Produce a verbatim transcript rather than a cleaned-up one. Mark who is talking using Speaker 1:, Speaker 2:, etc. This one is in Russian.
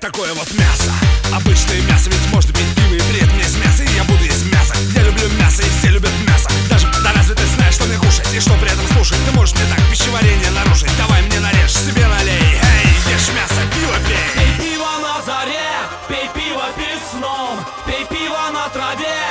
Speaker 1: такое вот мясо. Обычное мясо, ведь может быть пиво и бред. Мне с мяса, и я буду есть мясо. Я люблю мясо, и все любят мясо. Даже да разве ты знаешь, что мне кушать и что при этом слушать? Ты можешь мне так пищеварение нарушить. Давай мне нарежь, себе налей. Эй, ешь мясо, пиво пей.
Speaker 2: Пей пиво на заре, пей пиво перед сном, пей пиво на траве.